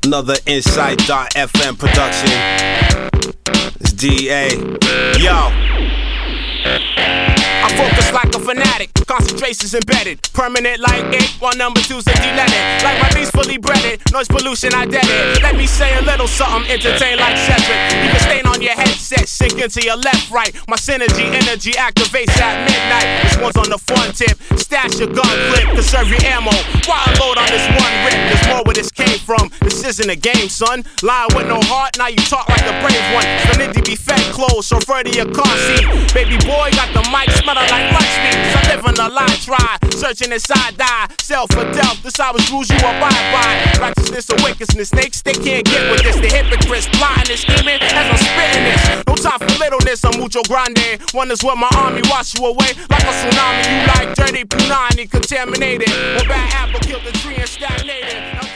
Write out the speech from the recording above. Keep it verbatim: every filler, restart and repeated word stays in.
Another Insight dot F M production. It's D A. Yo. I focus like a fanatic, concentration's embedded, permanent like ink, while number two's a de-leaded. Like my beats fully breaded, noise pollution I dead it. Let me say a little something, entertain like Cedric. You can stain on your headset, sink into your left, right. My synergy, energy activates at midnight. This one's on the fun tip, stash your gun clip, conserve your ammo. Why load on this one rip? There's more where this came from. This isn't a game, son. Lying with no heart, now you talk like a brave one. The nitty be fed clothes, so refer to your car seat. Baby boy got the mic, smelling like lunch meat. So living a lie, try, searching inside, die. Self for death, this how it's rules you abide by. Righteousness or wickedness, snakes, they can't get with this. The hypocrites, plotting and scheming as I'm spitting this. No time for littleness, I'm mucho grande. Wonders what my army wash you away like a tsunami. You like dirty punani, contaminated. Or bad apple killed the tree and stagnated.